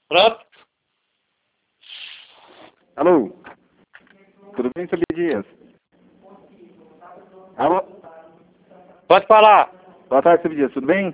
Pronto? Alô? Tudo bem, seu Dias? Alô? Pode falar. Boa tarde, seu Dias, tudo bem?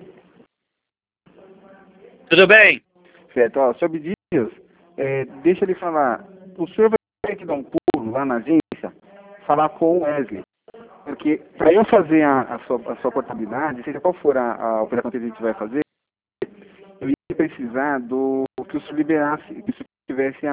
Tudo bem? Certo, ó, seu Dias, deixa ele falar. O senhor vai ter que dar um pulo lá na agência, falar com o Wesley. Porque para eu fazer a sua portabilidade, seja qual for a operação que a gente vai fazer, eu ia precisar que o senhor liberasse, que o senhor tivesse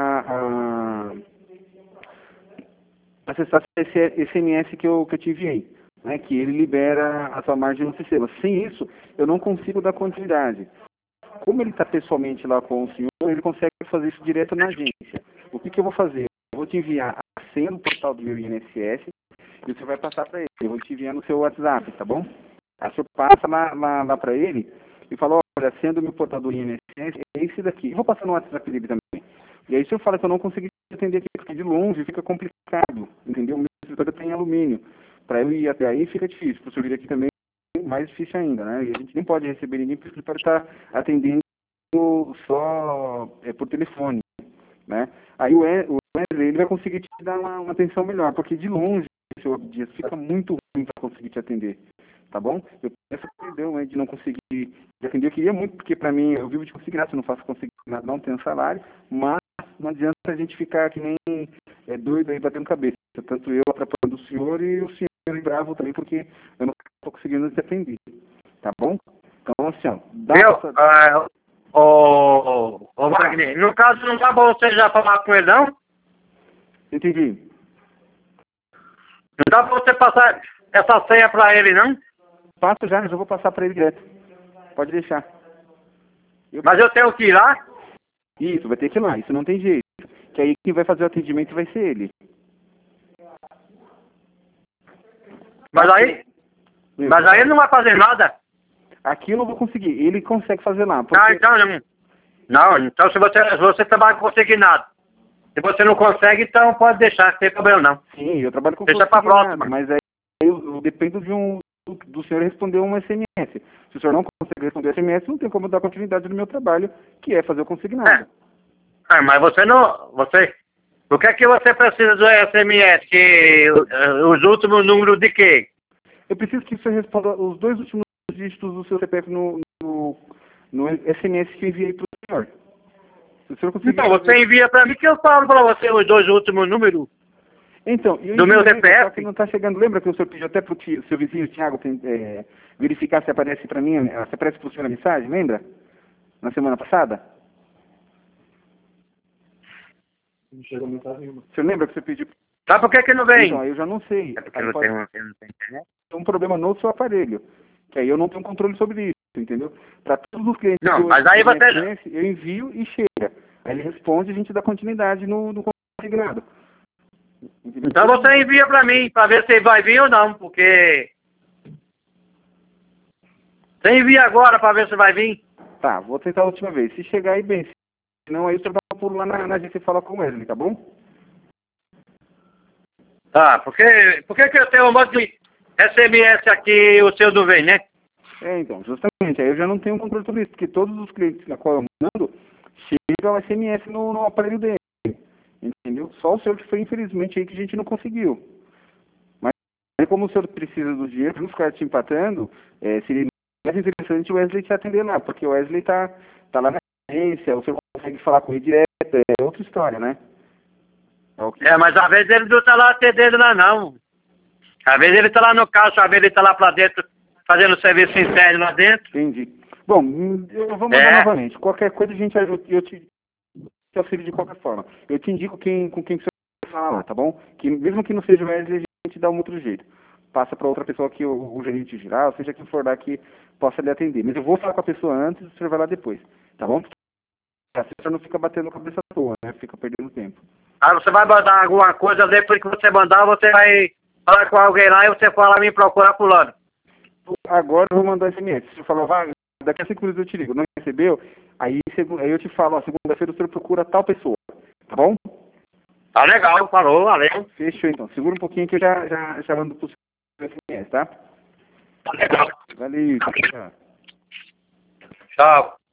acessasse esse SMS que eu te enviei, né, que ele libera a sua margem no sistema. Sem isso, eu não consigo dar continuidade. Como ele está pessoalmente lá com o senhor, ele consegue fazer isso direto na agência. O que eu vou fazer? Eu vou te enviar a senha do portal do meu INSS e você vai passar para ele. Eu vou te enviar no seu WhatsApp, tá bom? Aí o senhor passa lá para ele e fala, olha, a senha do meu portal do INSS é esse daqui. Eu vou passar no WhatsApp dele também. E aí o senhor fala que eu não consegui atender aqui, porque de longe fica complicado, entendeu? O meu escritório tem alumínio. Para eu ir até aí fica difícil. Para o senhor vir aqui também mais difícil ainda, né? E a gente nem pode receber ninguém porque o escritório está atendendo só por telefone, né? Aí o Wesley, ele vai conseguir te dar uma atenção melhor, porque de longe, seu Dias, fica muito ruim para conseguir te atender, tá bom? Eu peço perdão, né, de não conseguir te atender. Eu queria muito, porque para mim, eu vivo de conseguir nada, se eu não faço conseguir nada, não tenho salário, mas não adianta a gente ficar que nem doido aí batendo cabeça, tanto eu atrapalhando o senhor e o senhor bravo também, porque eu não estou conseguindo te atender, tá bom? Então, assim, ó, Ô Wagner, no caso não dá pra você já falar com ele, não? Entendi. Não dá pra você passar essa senha pra ele, não? Passo já vou passar para ele direto. Pode deixar. Mas eu tenho que ir lá? Isso, vai ter que ir lá. Isso não tem jeito. Que aí quem vai fazer o atendimento vai ser ele. Mas aí ele não vai fazer nada? Aqui eu não vou conseguir. Ele consegue fazer lá. Porque... Ah, então não. Então se você trabalha com consignado, se você não consegue, então pode deixar, não tem problema não. Sim, eu trabalho com deixa pra próxima. Mas aí eu dependo do senhor responder um SMS. Se o senhor não consegue responder SMS, não tem como dar continuidade no meu trabalho, que é fazer o consignado. Mas você não... O que é que você precisa do SMS? Os últimos números de quê? Eu preciso que você responda os 2 últimos dígitos do seu CPF no SMS que eu enviei para o senhor. Se o senhor conseguir então, você envia para mim que eu falo para você os 2 últimos números. Então, do meu CPF. Só que não está chegando. Lembra que o senhor pediu até para o seu vizinho, Thiago, verificar se aparece para mim, se aparece para o senhor a mensagem, lembra? Na semana passada? Não chegou mensagem nenhuma. O senhor lembra que você pediu? Sabe por que não vem? Então, eu já não sei. É porque não tem internet? Tem um problema no seu aparelho, que aí eu não tenho controle sobre isso, entendeu? Para todos os clientes não, mas aí você... eu envio e chega. Aí ele responde e a gente dá continuidade no consignado. Então você envia para mim, para ver se vai vir ou não, porque... Você envia agora para ver se vai vir. Tá, vou tentar a última vez. Se chegar aí, bem. Senão aí o senhor dá um pulo lá na agência e fala com o Wesley, tá bom? Tá, por que eu tenho um monte de SMS aqui e o seu não vem, né? Então, justamente. Aí eu já não tenho controle sobre isso, porque todos os clientes na qual eu mando, chega o SMS no aparelho dele. Entendeu? Só o senhor que foi, infelizmente, aí que a gente não conseguiu. Mas como o senhor precisa do dinheiro, para não ficar te empatando, seria mais interessante o Wesley te atender lá, porque o Wesley tá lá na agência, o senhor consegue falar com ele direto, é outra história, né? Mas às vezes ele não está lá atendendo lá não. Às vezes ele está lá no caixa, às vezes ele está lá para dentro, fazendo serviço interno lá dentro. Entendi. Bom, eu vou mandar novamente. Qualquer coisa a gente ajuda, eu te auxilio de qualquer forma. Eu te indico com quem você vai falar lá, tá bom? Que mesmo que não seja o Wesley, a gente dá um outro jeito. Passa para outra pessoa que o gerente geral, seja quem for lá que possa lhe atender. Mas eu vou falar com a pessoa antes, o senhor vai lá depois, tá bom? Assim o senhor não fica batendo a cabeça à toa, né? Fica perdendo tempo. Aí você vai mandar alguma coisa, depois que você mandar, você vai falar com alguém lá e você fala, me procurar fulano. Agora eu vou mandar SMS. Se eu falar, vai, daqui a 5 minutos eu te ligo. Não recebeu? Aí eu te falo, ó, segunda-feira o senhor procura tal pessoa, tá bom? Tá legal, falou, valeu. Fechou então. Segura um pouquinho que eu já mando pro seu SMS, tá? Tá legal. Valeu. Tchau.